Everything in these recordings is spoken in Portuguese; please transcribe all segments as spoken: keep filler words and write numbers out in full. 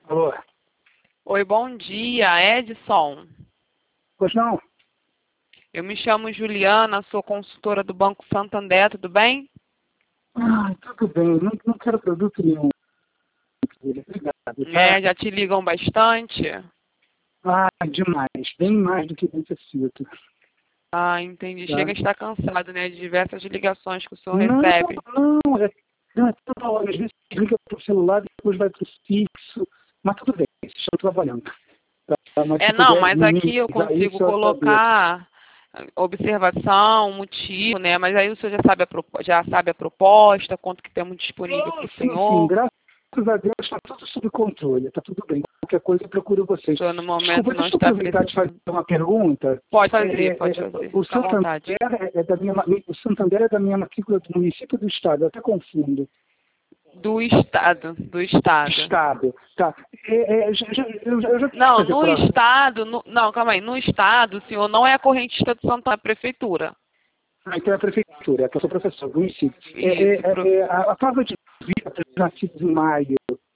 Alô? Oi, bom dia, Edson. Pois não? Eu me chamo Juliana, sou consultora do Banco Santander, tudo bem? Ah, tudo bem. Não, não quero produto nenhum. Obrigado, tá? É, já te ligam bastante? Ah, demais. Bem mais do que necessito. Ah, entendi. Tá? Chega a estar cansado, né, de diversas ligações que o senhor Não, recebe. não. É, não, é toda hora. Às vezes liga para o celular, depois vai para o fixo. Mas tudo bem, vocês estão trabalhando. Tá? Mas É, se não, puder mas aqui eu minimizar consigo isso, eu agradeço. colocar observação, motivo, né? Mas aí o senhor já sabe a, propo- já sabe a proposta, quanto que temos disponível para Sim, o sim, sim. senhor. Graças a Deus está tudo sob controle. Está tudo bem. Qualquer coisa eu procuro O vocês. senhor no momento Desculpa, não deixa eu está aproveitar de fazer precisando. uma pergunta. Pode É, fazer, é, pode é, fazer. o Fica à Santander vontade. é da minha, o Santander é da minha matrícula do município do estado, eu até confundo. Do Estado, do Estado. Estado. Tá. É, é, já, já, eu, já, eu já quis Não, fazer no prova. Estado, no- não, calma aí, no Estado, o senhor não é a correntista do Santa Prefeitura. Ah, então é a prefeitura, é que eu sou professor do município. É, é, Isso, pro- é, é, a, a prova de vida para nascidos em maio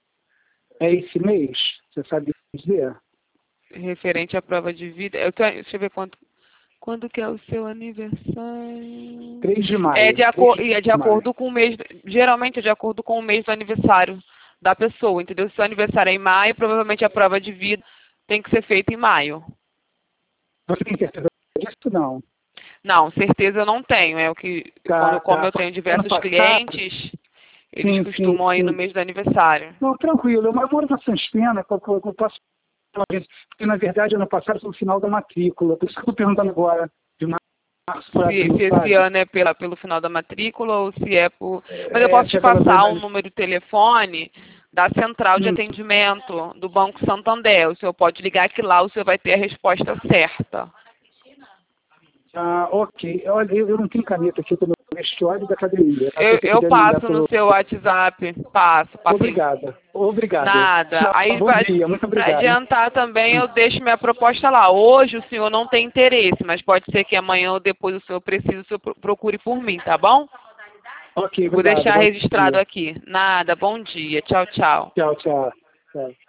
é esse mês? Você sabe dizer? referente à prova de vida. Eu tô, deixa eu ver quanto, quando que é o seu aniversário. três de É maio. de, três acor, e é de de maio. acordo com o mês, geralmente é de acordo com o mês do aniversário da pessoa, entendeu? Se o aniversário é em maio, provavelmente a prova de vida tem que ser feita em maio. Você tem certeza disso? Não. Não, certeza eu não tenho. É o que, quando, Tá, como tá. eu tenho Ano diversos passado? clientes, eles Sim, sim, costumam ir no sim. mês do aniversário. Não, tranquilo. Eu moro na Sans Pena, eu, eu, eu posso uma vez, porque na verdade ano passado foi o final da matrícula, por isso que eu estou perguntando agora, de março para Se, abril, se esse sabe? ano é pela, pelo final da matrícula ou se é por. Mas eu É, posso se te é pela passar um verdade. número de telefone da central de Hum. atendimento do Banco Santander. O senhor pode ligar que lá o senhor vai ter a resposta certa. Ah, ok. Olha, eu, eu não tenho caneta aqui no vestiário da academia, tá? Se Eu, você eu puder me mandar passo no pelo... seu WhatsApp. Passo, passo em. Obrigada, obrigado. Nada. Tchau, Aí, bom para dia, muito obrigado, hein? adiantar também, Hum. eu deixo minha proposta lá. Hoje o senhor não tem interesse, mas pode ser que amanhã ou depois o senhor precise, o senhor pro- procure por mim, tá bom? Ok, Vou obrigado, deixar bom registrado dia. aqui. Nada, bom dia. Tchau, tchau. Tchau, tchau. Tchau.